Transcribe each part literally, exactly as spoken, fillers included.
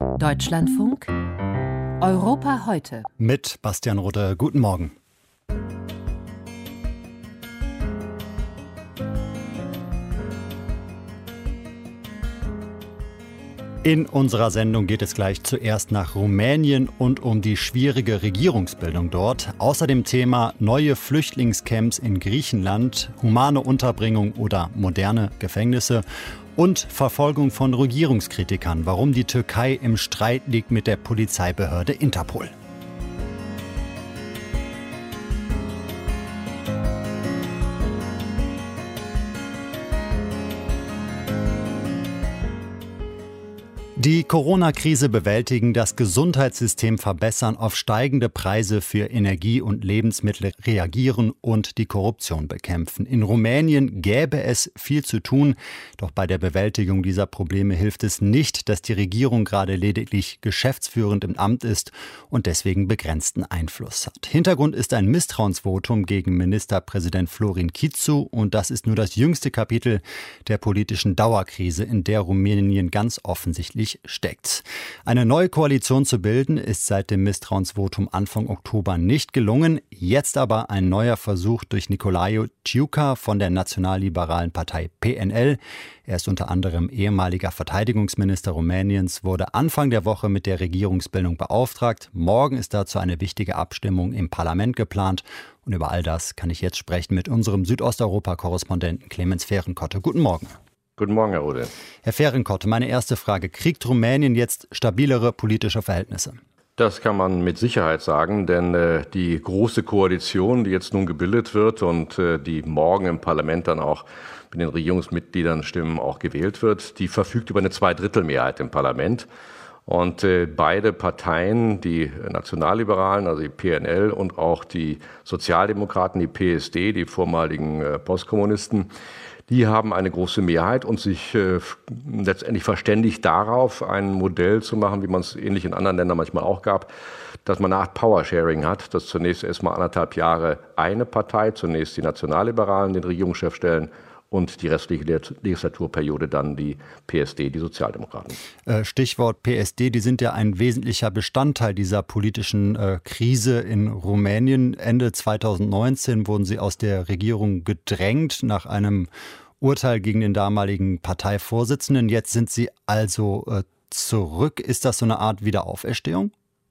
Deutschlandfunk Europa heute. Mit Bastian Rudde. Guten Morgen. In unserer Sendung geht es gleich zuerst nach Rumänien und um die schwierige Regierungsbildung dort. Außerdem Thema neue Flüchtlingscamps in Griechenland, humane Unterbringung oder moderne Gefängnisse und Verfolgung von Regierungskritikern, warum die Türkei im Streit liegt mit der Polizeibehörde Interpol. Die Corona-Krise bewältigen, das Gesundheitssystem verbessern, auf steigende Preise für Energie und Lebensmittel reagieren und die Korruption bekämpfen. In Rumänien gäbe es viel zu tun, doch bei der Bewältigung dieser Probleme hilft es nicht, dass die Regierung gerade lediglich geschäftsführend im Amt ist und deswegen begrenzten Einfluss hat. Hintergrund ist ein Misstrauensvotum gegen Ministerpräsident Florin Kicu und das ist nur das jüngste Kapitel der politischen Dauerkrise, in der Rumänien ganz offensichtlich steckt. Eine neue Koalition zu bilden, ist seit dem Misstrauensvotum Anfang Oktober nicht gelungen. Jetzt aber ein neuer Versuch durch Nicolae Ciucă von der nationalliberalen Partei P N L. Er ist unter anderem ehemaliger Verteidigungsminister Rumäniens, wurde Anfang der Woche mit der Regierungsbildung beauftragt. Morgen ist dazu eine wichtige Abstimmung im Parlament geplant. Und über all das kann ich jetzt sprechen mit unserem Südosteuropa-Korrespondenten Clemens Fehrenkotte. Guten Morgen. Guten Morgen, Herr Rode. Herr Fehrenkotte, meine erste Frage. Kriegt Rumänien jetzt stabilere politische Verhältnisse? Das kann man mit Sicherheit sagen, denn äh, die große Koalition, die jetzt nun gebildet wird und äh, die morgen im Parlament dann auch mit den Regierungsmitgliedern Stimmen auch gewählt wird, die verfügt über eine Zweidrittelmehrheit im Parlament. Und äh, beide Parteien, die Nationalliberalen, also die P N L und auch die Sozialdemokraten, die P S D, die vormaligen äh, Postkommunisten, die haben eine große Mehrheit und sich äh, letztendlich verständigt darauf, ein Modell zu machen, wie man es ähnlich in anderen Ländern manchmal auch gab, dass man eine Art Powersharing hat, dass zunächst erstmal anderthalb Jahre eine Partei, zunächst die Nationalliberalen, den Regierungschef stellen und die restliche Legislaturperiode dann die P S D, die Sozialdemokraten. Stichwort P S D, die sind ja ein wesentlicher Bestandteil dieser politischen äh, Krise in Rumänien. Ende zweitausendneunzehn wurden sie aus der Regierung gedrängt nach einem Urteil gegen den damaligen Parteivorsitzenden. Jetzt sind sie also äh, zurück. Ist das so eine Art Wiederauferstehung?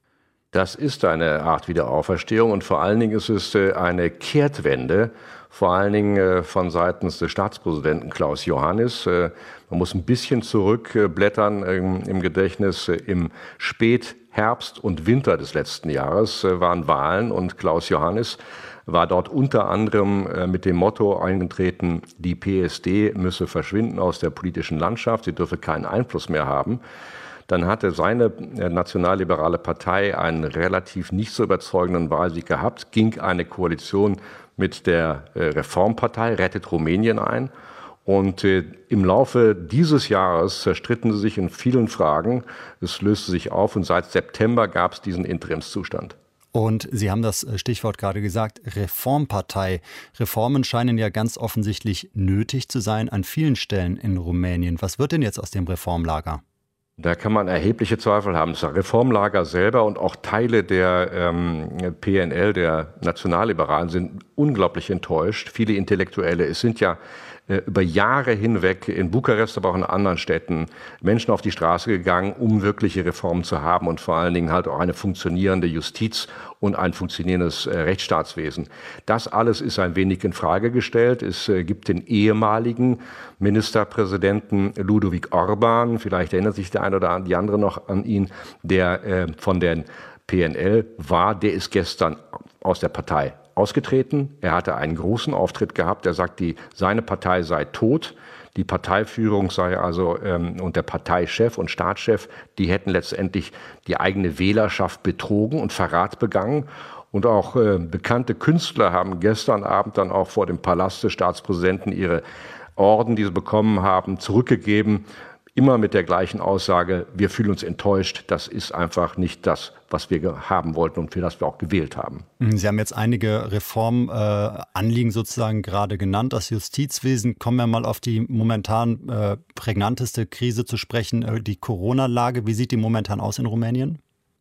Das ist eine Art Wiederauferstehung und vor allen Dingen ist es äh, eine Kehrtwende, vor allen Dingen äh, von seitens des Staatspräsidenten Klaus Iohannis. Äh, man muss ein bisschen zurückblättern äh, im, im Gedächtnis. Äh, Im Spätherbst und Winter des letzten Jahres äh, waren Wahlen und Klaus Iohannis war dort unter anderem äh, mit dem Motto eingetreten, die P S D müsse verschwinden aus der politischen Landschaft, sie dürfe keinen Einfluss mehr haben. Dann hatte seine nationalliberale Partei einen relativ nicht so überzeugenden Wahlsieg gehabt, ging eine Koalition mit der Reformpartei Rettet Rumänien ein. Und im Laufe dieses Jahres zerstritten sie sich in vielen Fragen. Es löste sich auf und seit September gab es diesen Interimszustand. Und Sie haben das Stichwort gerade gesagt, Reformpartei. Reformen scheinen ja ganz offensichtlich nötig zu sein an vielen Stellen in Rumänien. Was wird denn jetzt aus dem Reformlager? Da kann man erhebliche Zweifel haben. Das Reformlager selber und auch Teile der ähm, P N L, der Nationalliberalen, sind unglaublich enttäuscht. Viele Intellektuelle. Es sind ja äh, über Jahre hinweg in Bukarest, aber auch in anderen Städten Menschen auf die Straße gegangen, um wirkliche Reformen zu haben und vor allen Dingen halt auch eine funktionierende Justiz und ein funktionierendes äh, Rechtsstaatswesen. Das alles ist ein wenig in Frage gestellt. Es äh, gibt den ehemaligen Ministerpräsidenten Ludovic Orban, vielleicht erinnert sich der eine oder die andere noch an ihn, der äh, von der P N L war, der ist gestern aus der Partei ausgetreten. Er hatte einen großen Auftritt gehabt. Er sagt, die, seine Partei sei tot. Die Parteiführung sei also ähm, und der Parteichef und Staatschef, die hätten letztendlich die eigene Wählerschaft betrogen und Verrat begangen. Und auch äh, bekannte Künstler haben gestern Abend dann auch vor dem Palast des Staatspräsidenten ihre Orden, die sie bekommen haben, zurückgegeben. immer mit der gleichen Aussage, wir fühlen uns enttäuscht, das ist einfach nicht das, was wir haben wollten und für das wir auch gewählt haben. Sie haben jetzt einige Reformanliegen äh, sozusagen gerade genannt. Das Justizwesen, kommen wir mal auf die momentan äh, prägnanteste Krise zu sprechen, äh, die Corona-Lage. Wie sieht die momentan aus in Rumänien?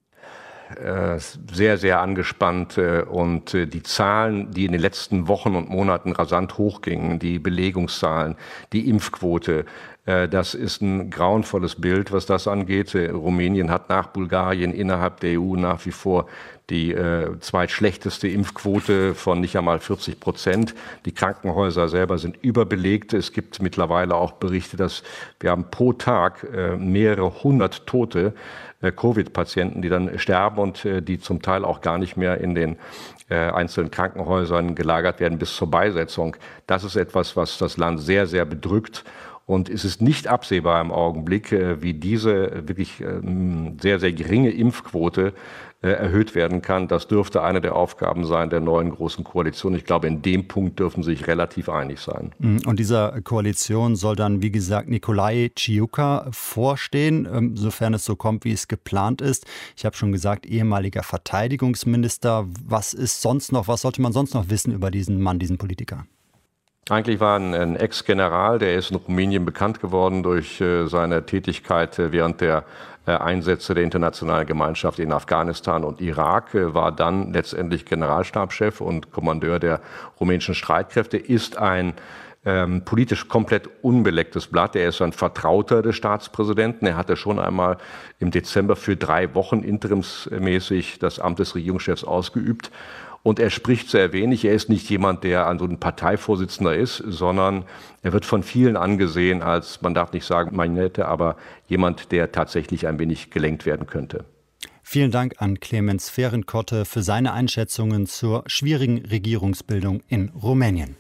Sehr, sehr angespannt und die Zahlen, die in den letzten Wochen und Monaten rasant hochgingen, die Belegungszahlen, die Impfquote, das ist ein grauenvolles Bild, was das angeht. Rumänien hat nach Bulgarien innerhalb der E U nach wie vor die äh, zweitschlechteste Impfquote von nicht einmal vierzig Prozent. Die Krankenhäuser selber sind überbelegt. Es gibt mittlerweile auch Berichte, dass wir haben pro Tag äh, mehrere hundert Tote äh, Covid-Patienten, die dann sterben und äh, die zum Teil auch gar nicht mehr in den äh, einzelnen Krankenhäusern gelagert werden bis zur Beisetzung. Das ist etwas, was das Land sehr, sehr bedrückt. Und es ist nicht absehbar im Augenblick, wie diese wirklich sehr, sehr geringe Impfquote erhöht werden kann. Das dürfte eine der Aufgaben sein der neuen Großen Koalition. Ich glaube, in dem Punkt dürfen sie sich relativ einig sein. Und dieser Koalition soll dann, wie gesagt, Nicolae Ciucă vorstehen, sofern es so kommt, wie es geplant ist. Ich habe schon gesagt, ehemaliger Verteidigungsminister. Was ist sonst noch, was sollte man sonst noch wissen über diesen Mann, diesen Politiker? Eigentlich war ein, ein Ex-General, der ist in Rumänien bekannt geworden durch äh, seine Tätigkeit äh, während der äh, Einsätze der internationalen Gemeinschaft in Afghanistan und Irak, äh, war dann letztendlich Generalstabschef und Kommandeur der rumänischen Streitkräfte, ist ein ähm, politisch komplett unbelecktes Blatt. Er ist ein Vertrauter des Staatspräsidenten. Er hatte schon einmal im Dezember für drei Wochen interimsmäßig das Amt des Regierungschefs ausgeübt. Und er spricht sehr wenig. Er ist nicht jemand, der also ein Parteivorsitzender ist, sondern er wird von vielen angesehen als, man darf nicht sagen Marionette, aber jemand, der tatsächlich ein wenig gelenkt werden könnte. Vielen Dank an Clemens Ferenkotte für seine Einschätzungen zur schwierigen Regierungsbildung in Rumänien.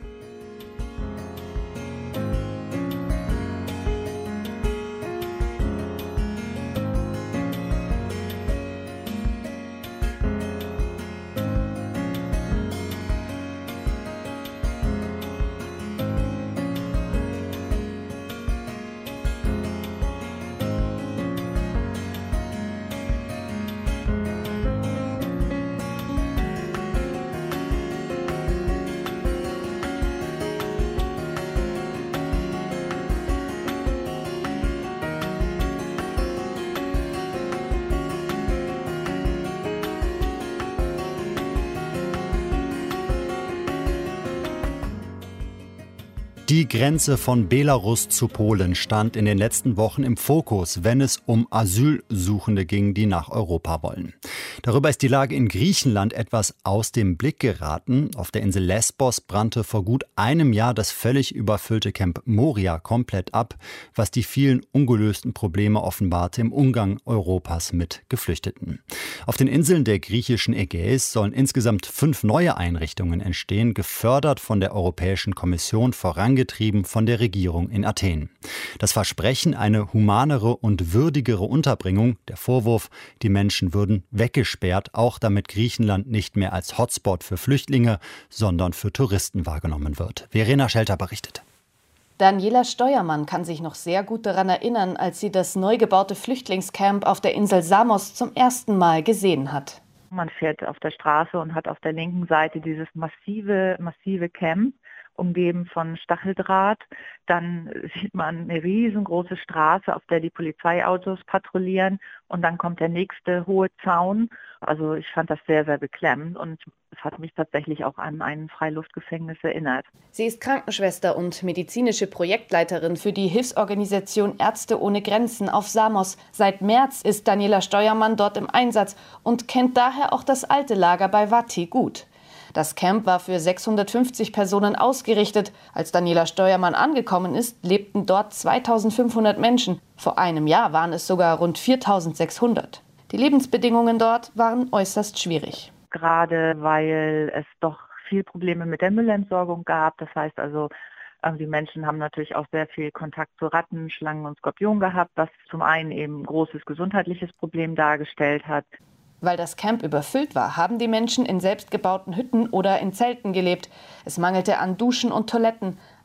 Die Grenze von Belarus zu Polen stand in den letzten Wochen im Fokus, wenn es um Asylsuchende ging, die nach Europa wollen. Darüber ist die Lage in Griechenland etwas aus dem Blick geraten. Auf der Insel Lesbos brannte vor gut einem Jahr das völlig überfüllte Camp Moria komplett ab, was die vielen ungelösten Probleme offenbarte im Umgang Europas mit Geflüchteten. Auf den Inseln der griechischen Ägäis sollen insgesamt fünf neue Einrichtungen entstehen, gefördert von der Europäischen Kommission, vorangetrieben von der Regierung in Athen. Das Versprechen, eine humanere und würdigere Unterbringung, der Vorwurf, die Menschen würden weggesperrt, auch damit Griechenland nicht mehr als Hotspot für Flüchtlinge, sondern für Touristen wahrgenommen wird. Verena Schelter berichtet. Daniela Steuermann kann sich noch sehr gut daran erinnern, als sie das neu gebaute Flüchtlingscamp auf der Insel Samos zum ersten Mal gesehen hat. Man fährt auf der Straße und hat auf der linken Seite dieses massive, massive Camp, umgeben von Stacheldraht. Dann sieht man eine riesengroße Straße, auf der die Polizeiautos patrouillieren. Und dann kommt der nächste hohe Zaun. Also ich fand das sehr, sehr beklemmend und es hat mich tatsächlich auch an ein Freiluftgefängnis erinnert. Sie ist Krankenschwester und medizinische Projektleiterin für die Hilfsorganisation Ärzte ohne Grenzen auf Samos. Seit März ist Daniela Steuermann dort im Einsatz und kennt daher auch das alte Lager bei Vati gut. Das Camp war für sechshundertfünfzig Personen ausgerichtet. Als Daniela Steuermann angekommen ist, lebten dort zweitausendfünfhundert Menschen. Vor einem Jahr waren es sogar rund viertausendsechshundert. Die Lebensbedingungen dort waren äußerst schwierig. Gerade weil es doch viel Probleme mit der Müllentsorgung gab. Das heißt also, die Menschen haben natürlich auch sehr viel Kontakt zu Ratten, Schlangen und Skorpionen gehabt, was zum einen eben ein großes gesundheitliches Problem dargestellt hat. Weil das Camp überfüllt war, haben die Menschen in selbstgebauten Hütten oder in Zelten gelebt. Es mangelte an Duschen und Toiletten.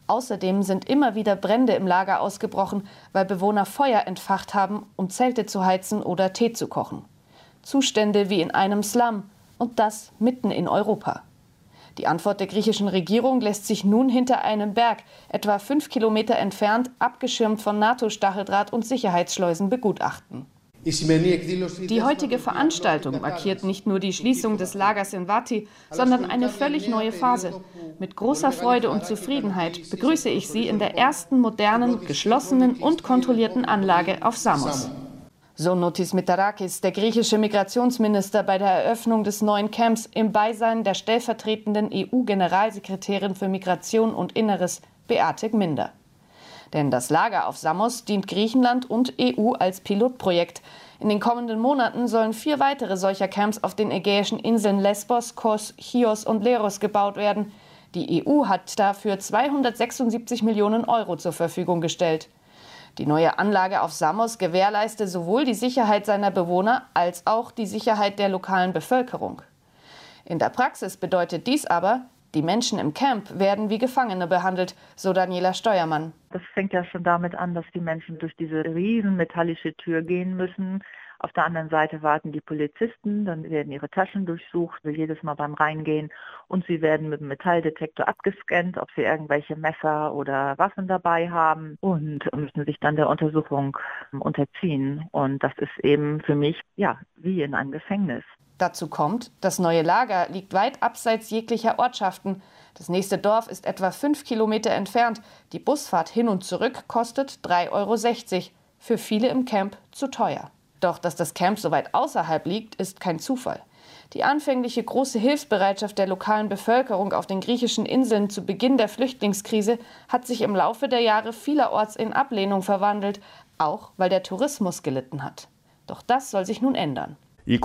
Außerdem sind immer wieder Brände im Lager ausgebrochen, weil Bewohner Feuer entfacht haben, um Zelte zu heizen oder Tee zu kochen. Zustände wie in einem Slum, und das mitten in Europa. Die Antwort der griechischen Regierung lässt sich nun hinter einem Berg, etwa fünf Kilometer entfernt, abgeschirmt von NATO-Stacheldraht und Sicherheitsschleusen begutachten. Die heutige Veranstaltung markiert nicht nur die Schließung des Lagers in Vati, sondern eine völlig neue Phase. Mit großer Freude und Zufriedenheit begrüße ich Sie in der ersten modernen, geschlossenen und kontrollierten Anlage auf Samos. So Notis Mitarakis, der griechische Migrationsminister, bei der Eröffnung des neuen Camps im Beisein der stellvertretenden E U-Generalsekretärin für Migration und Inneres, Beate Gminder. Denn das Lager auf Samos dient Griechenland und E U als Pilotprojekt. In den kommenden Monaten sollen vier weitere solcher Camps auf den ägäischen Inseln Lesbos, Kos, Chios und Leros gebaut werden. Die E U hat dafür zweihundertsechsundsiebzig Millionen Euro zur Verfügung gestellt. Die neue Anlage auf Samos gewährleiste sowohl die Sicherheit seiner Bewohner als auch die Sicherheit der lokalen Bevölkerung. In der Praxis bedeutet dies aber, die Menschen im Camp werden wie Gefangene behandelt, so Daniela Steuermann. Das fängt ja schon damit an, dass die Menschen durch diese riesen metallische Tür gehen müssen. Auf der anderen Seite warten die Polizisten, dann werden ihre Taschen durchsucht, jedes Mal beim Reingehen. Und sie werden mit dem Metalldetektor abgescannt, ob sie irgendwelche Messer oder Waffen dabei haben und müssen sich dann der Untersuchung unterziehen. Und das ist eben für mich, ja, wie in einem Gefängnis. Dazu kommt, das neue Lager liegt weit abseits jeglicher Ortschaften. Das nächste Dorf ist etwa fünf Kilometer entfernt. Die Busfahrt hin und zurück kostet drei Euro sechzig. Für viele im Camp zu teuer. Doch dass das Camp so weit außerhalb liegt, ist kein Zufall. Die anfängliche große Hilfsbereitschaft der lokalen Bevölkerung auf den griechischen Inseln zu Beginn der Flüchtlingskrise hat sich im Laufe der Jahre vielerorts in Ablehnung verwandelt, auch weil der Tourismus gelitten hat. Doch das soll sich nun ändern.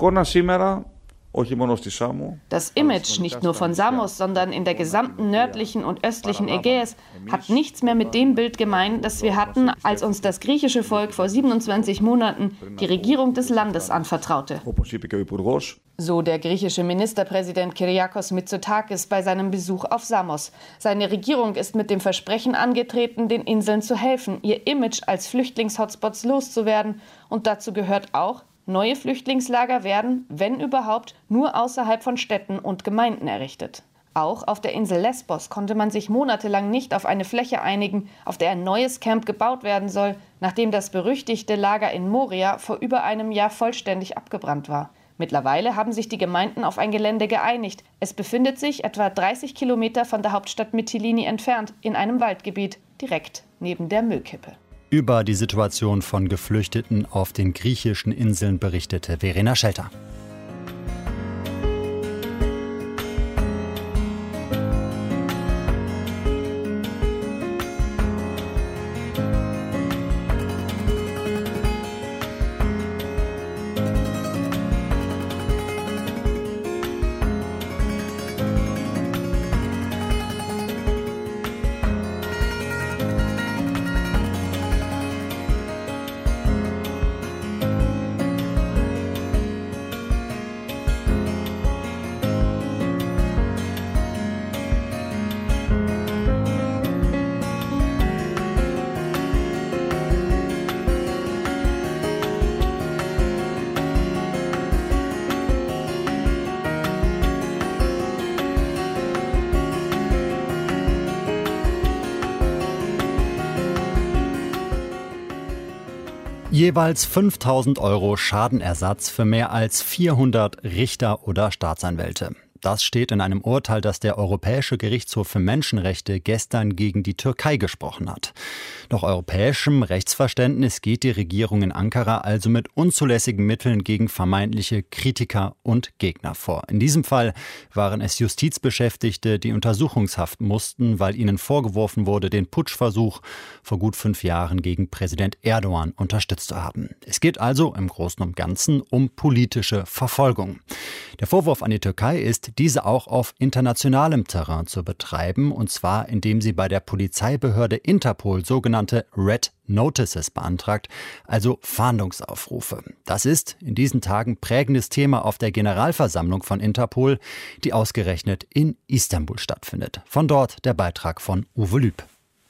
Das Image nicht nur von Samos, sondern in der gesamten nördlichen und östlichen Ägäis hat nichts mehr mit dem Bild gemein, das wir hatten, als uns das griechische Volk vor siebenundzwanzig Monaten die Regierung des Landes anvertraute. So der griechische Ministerpräsident Kyriakos Mitsotakis bei seinem Besuch auf Samos. Seine Regierung ist mit dem Versprechen angetreten, den Inseln zu helfen, ihr Image als Flüchtlingshotspots loszuwerden. Und dazu gehört auch, neue Flüchtlingslager werden, wenn überhaupt, nur außerhalb von Städten und Gemeinden errichtet. Auch auf der Insel Lesbos konnte man sich monatelang nicht auf eine Fläche einigen, auf der ein neues Camp gebaut werden soll, nachdem das berüchtigte Lager in Moria vor über einem Jahr vollständig abgebrannt war. Mittlerweile haben sich die Gemeinden auf ein Gelände geeinigt. Es befindet sich etwa dreißig Kilometer von der Hauptstadt Mytilini entfernt, in einem Waldgebiet, direkt neben der Müllkippe. Über die Situation von Geflüchteten auf den griechischen Inseln berichtete Verena Schelter. Jeweils fünftausend Euro Schadenersatz für mehr als vierhundert Richter oder Staatsanwälte. Das steht in einem Urteil, das der Europäische Gerichtshof für Menschenrechte gestern gegen die Türkei gesprochen hat. Nach europäischem Rechtsverständnis geht die Regierung in Ankara also mit unzulässigen Mitteln gegen vermeintliche Kritiker und Gegner vor. In diesem Fall waren es Justizbeschäftigte, die Untersuchungshaft mussten, weil ihnen vorgeworfen wurde, den Putschversuch vor gut fünf Jahren gegen Präsident Erdogan unterstützt zu haben. Es geht also im Großen und Ganzen um politische Verfolgung. Der Vorwurf an die Türkei ist, diese auch auf internationalem Terrain zu betreiben, und zwar indem sie bei der Polizeibehörde Interpol sogenannte Red Notices beantragt, also Fahndungsaufrufe. Das ist in diesen Tagen prägendes Thema auf der Generalversammlung von Interpol, die ausgerechnet in Istanbul stattfindet. Von dort der Beitrag von Uwe Lüb.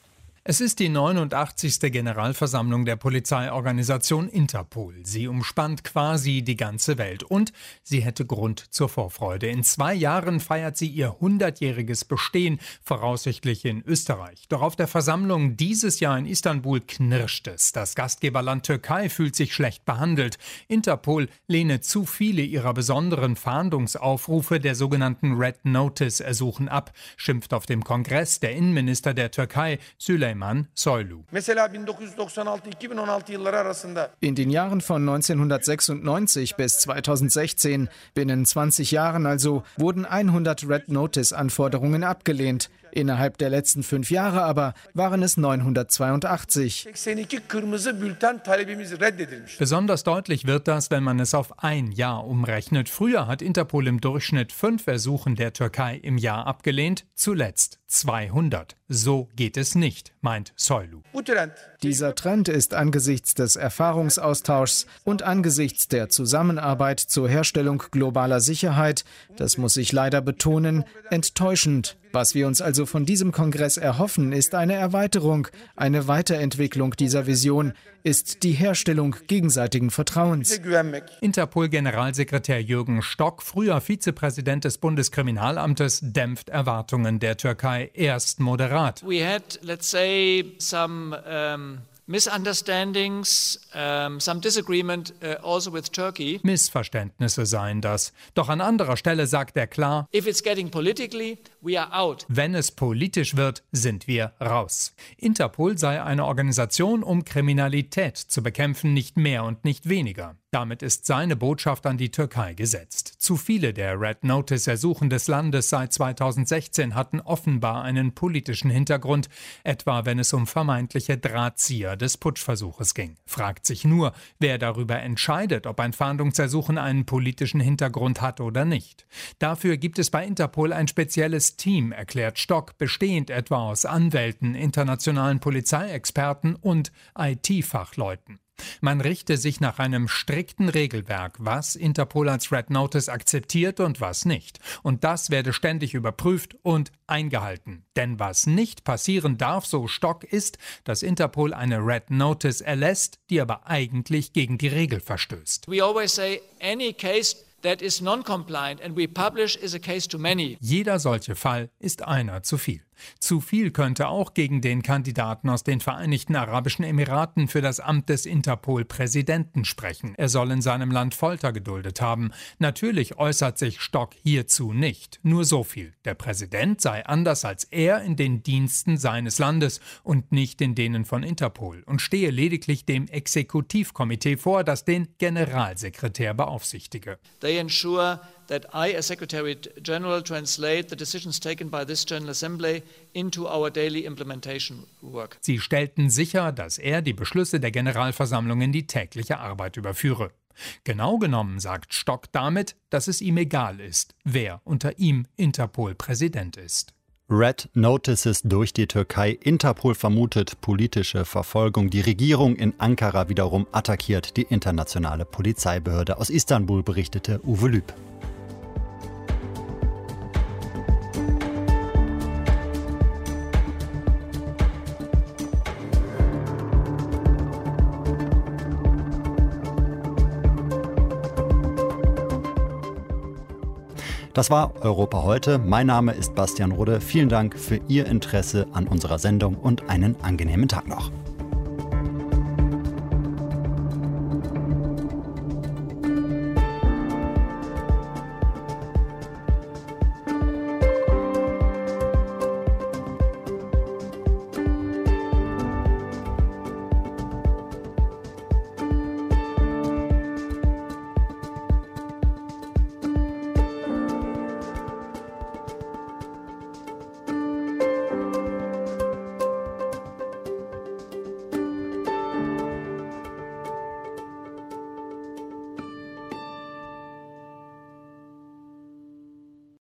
Es ist die neunundachtzigste Generalversammlung der Polizeiorganisation Interpol. Sie umspannt quasi die ganze Welt und sie hätte Grund zur Vorfreude. In zwei Jahren feiert sie ihr hundertjähriges Bestehen, voraussichtlich in Österreich. Doch auf der Versammlung dieses Jahr in Istanbul knirscht es. Das Gastgeberland Türkei fühlt sich schlecht behandelt. Interpol lehne zu viele ihrer besonderen Fahndungsaufrufe der sogenannten Red Notice Ersuchen ab, schimpft auf dem Kongress der Innenminister der Türkei, Süleyman Soylu. In den Jahren von neunzehnhundertsechsundneunzig bis zweitausendsechzehn, binnen zwanzig Jahren also, wurden hundert Red Notice Anforderungen abgelehnt. Innerhalb der letzten fünf Jahre aber waren es neunhundertzweiundachtzig. Besonders deutlich wird das, wenn man es auf ein Jahr umrechnet. Früher hat Interpol im Durchschnitt fünf Ersuchen der Türkei im Jahr abgelehnt, zuletzt zweihundert. So geht es nicht, meint Soylu. Dieser Trend ist angesichts des Erfahrungsaustauschs und angesichts der Zusammenarbeit zur Herstellung globaler Sicherheit, das muss ich leider betonen, enttäuschend. Was wir uns also von diesem Kongress erhoffen, ist eine Erweiterung, eine Weiterentwicklung dieser Vision, ist die Herstellung gegenseitigen Vertrauens. Interpol-Generalsekretär Jürgen Stock, früher Vizepräsident des Bundeskriminalamtes, dämpft Erwartungen der Türkei erst moderat. We had, let's say, some um misunderstandings, um, some disagreement uh, also with Turkey. Missverständnisse seien das. Doch an anderer Stelle sagt er klar, If it's getting politically, we are out. Wenn es politisch wird, sind wir raus. Interpol sei eine Organisation, um Kriminalität zu bekämpfen, nicht mehr und nicht weniger. Damit ist seine Botschaft an die Türkei gesetzt. Zu viele der Red Notice-Ersuchen des Landes seit zweitausendsechzehn hatten offenbar einen politischen Hintergrund, etwa wenn es um vermeintliche Drahtzieher des Putschversuches ging. Fragt sich nur, wer darüber entscheidet, ob ein Fahndungsersuchen einen politischen Hintergrund hat oder nicht. Dafür gibt es bei Interpol ein spezielles Team, erklärt Stock, bestehend etwa aus Anwälten, internationalen Polizeiexperten und I T-Fachleuten. Man richte sich nach einem strikten Regelwerk, was Interpol als Red Notice akzeptiert und was nicht. Und das werde ständig überprüft und eingehalten. Denn was nicht passieren darf, so Stock, ist, dass Interpol eine Red Notice erlässt, die aber eigentlich gegen die Regel verstößt. We always say any case that is non-compliant and we publish is a case too many. Jeder solche Fall ist einer zu viel. Zu viel könnte auch gegen den Kandidaten aus den Vereinigten Arabischen Emiraten für das Amt des Interpol-Präsidenten sprechen. Er soll in seinem Land Folter geduldet haben. Natürlich äußert sich Stock hierzu nicht. Nur so viel. Der Präsident sei anders als er in den Diensten seines Landes und nicht in denen von Interpol und stehe lediglich dem Exekutivkomitee vor, das den Generalsekretär beaufsichtige. They ensure that I, as Secretary General, translate the decisions taken by this General Assembly into our daily implementation work. Sie stellten sicher, dass er die Beschlüsse der Generalversammlung in die tägliche Arbeit überführe. Genau genommen sagt Stock damit, dass es ihm egal ist, wer unter ihm Interpol-Präsident ist. Red Notices durch die Türkei. Interpol vermutet politische Verfolgung. Die Regierung in Ankara wiederum attackiert die internationale Polizeibehörde. Aus Istanbul berichtete Uwe Lüb. Das war Europa heute. Mein Name ist Bastian Rudde. Vielen Dank für Ihr Interesse an unserer Sendung und einen angenehmen Tag noch.